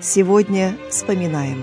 Сегодня вспоминаем.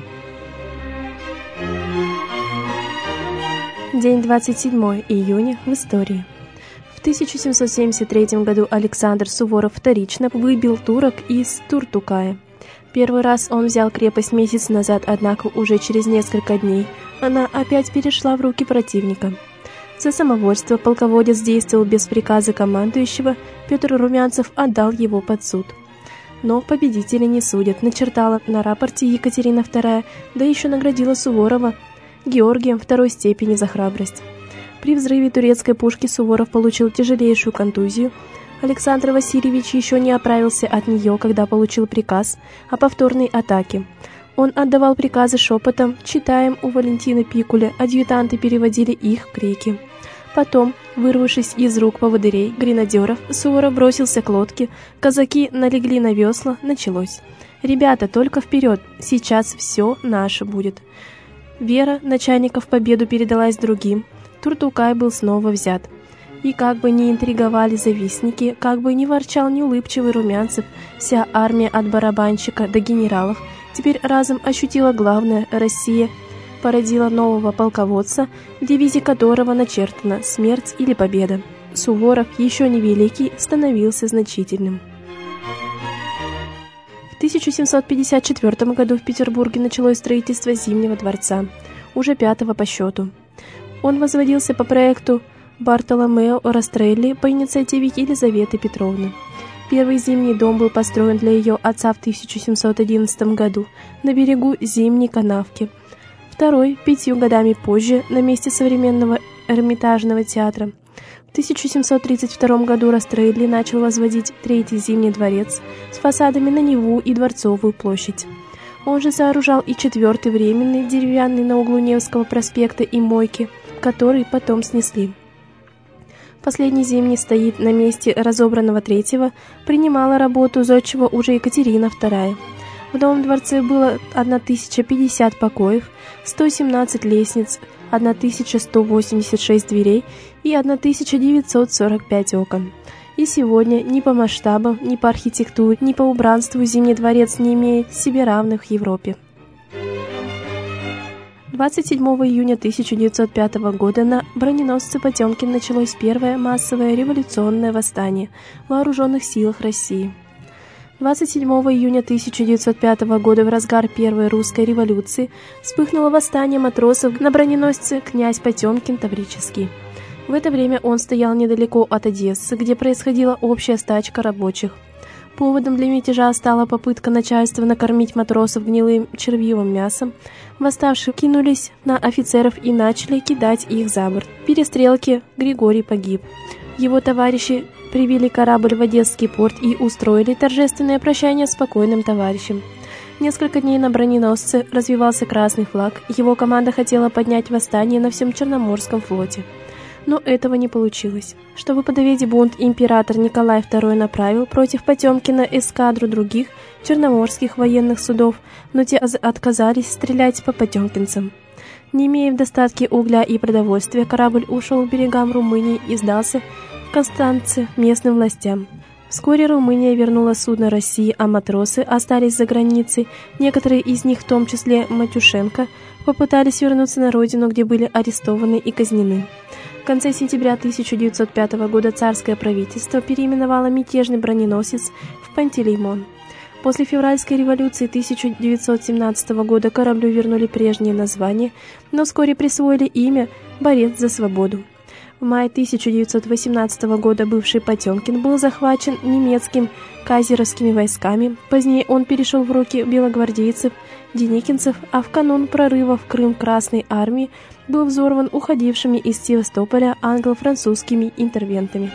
День 27 июня в истории. В 1773 году Александр Суворов вторично выбил турок из Туртукая. Первый раз он взял крепость месяц назад, однако уже через несколько дней она опять перешла в руки противника. За самовольство полководец действовал без приказа командующего, Петр Румянцев отдал его под суд. Но победители не судят, начертала на рапорте Екатерина II, да еще наградила Суворова Георгием второй степени за храбрость. При взрыве турецкой пушки Суворов получил тяжелейшую контузию. Александр Васильевич еще не оправился от нее, когда получил приказ о повторной атаке. Он отдавал приказы шепотом, читаем у Валентина Пикуля, адъютанты переводили их крики. Потом, вырвавшись из рук поводырей, гренадеров, Суворов бросился к лодке, казаки налегли на весла, началось. «Ребята, только вперед, сейчас все наше будет». Вера начальников победу передалась другим, Туртукай был снова взят. И как бы ни интриговали завистники, как бы ни ворчал неулыбчивый Румянцев, вся армия от барабанщика до генералов теперь разом ощутила главное: Россия породила нового полководца, в девизе которого начертана «Смерть или победа». Суворов, еще не великий, становился значительным. В 1754 году в Петербурге началось строительство Зимнего дворца, уже 5-го по счету. Он возводился по проекту Бартоломео Растрелли по инициативе Елизаветы Петровны. Первый зимний дом был построен для ее отца в 1711 году на берегу Зимней канавки. Второй, 5 годами позже, на месте современного Эрмитажного театра. В 1732 году Растрелли начал возводить третий Зимний дворец с фасадами на Неву и Дворцовую площадь. Он же сооружал и четвертый временный, деревянный на углу Невского проспекта и Мойки, который потом снесли. Последний Зимний стоит на месте разобранного третьего, принимала работу зодчего уже Екатерина II. В новом дворце было 1050 покоев, 117 лестниц, 1186 дверей и 1945 окон. И сегодня ни по масштабам, ни по архитектуре, ни по убранству Зимний дворец не имеет себе равных в Европе. 27 июня 1905 года на броненосце Потемкин началось первое массовое революционное восстание в вооруженных силах России. 27 июня 1905 года в разгар Первой русской революции вспыхнуло восстание матросов на броненосце «Князь Потемкин Таврический». В это время он стоял недалеко от Одессы, где происходила общая стачка рабочих. Поводом для мятежа стала попытка начальства накормить матросов гнилым червивым мясом. Восставшие кинулись на офицеров и начали кидать их за борт. В перестрелке Григорий погиб. Его товарищи привели корабль в Одесский порт и устроили торжественное прощание с покойным товарищем. Несколько дней на броненосце развивался красный флаг, его команда хотела поднять восстание на всем Черноморском флоте. Но этого не получилось. Чтобы подавить бунт, император Николай II направил против Потемкина эскадру других черноморских военных судов, но те отказались стрелять по потемкинцам. Не имея в достатке угля и продовольствия, корабль ушел к берегам Румынии и сдался в Констанце местным властям. Вскоре Румыния вернула судно России, а матросы остались за границей. Некоторые из них, в том числе Матюшенко, попытались вернуться на родину, где были арестованы и казнены. В конце сентября 1905 года царское правительство переименовало мятежный броненосец в Пантелеймон. После февральской революции 1917 года кораблю вернули прежнее название, но вскоре присвоили имя «Борец за свободу». В мае 1918 года бывший Потемкин был захвачен немецкими кайзеровскими войсками. Позднее он перешел в руки белогвардейцев, деникинцев, а в канун прорыва в Крым Красной армии был взорван уходившими из Севастополя англо-французскими интервентами.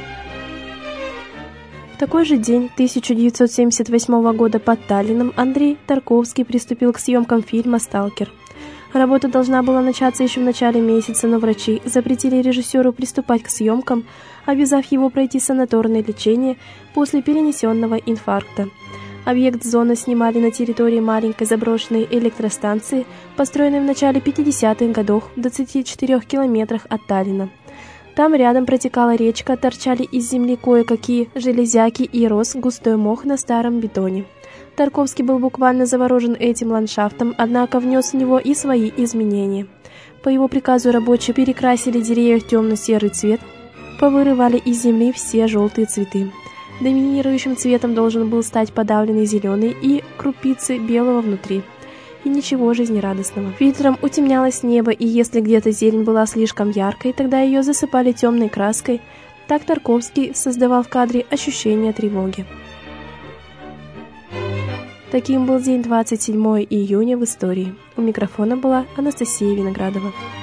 В такой же день 1978 года под Таллином Андрей Тарковский приступил к съемкам фильма «Сталкер». Работа должна была начаться еще в начале месяца, но врачи запретили режиссеру приступать к съемкам, обязав его пройти санаторное лечение после перенесенного инфаркта. Объект «Зона» снимали на территории маленькой заброшенной электростанции, построенной в начале 50-х годов в 24 километрах от Таллина. Там рядом протекала речка, торчали из земли кое-какие железяки и рос густой мох на старом бетоне. Тарковский был буквально заворожен этим ландшафтом, однако внес в него и свои изменения. По его приказу рабочие перекрасили деревья в темно-серый цвет, повырывали из земли все желтые цветы. Доминирующим цветом должен был стать подавленный зеленый и крупицы белого внутри. И ничего жизнерадостного. Фильтром утемнялось небо, и если где-то зелень была слишком яркой, тогда ее засыпали темной краской. Так Тарковский создавал в кадре ощущение тревоги. Таким был день 27 июня в истории. У микрофона была Анастасия Виноградова.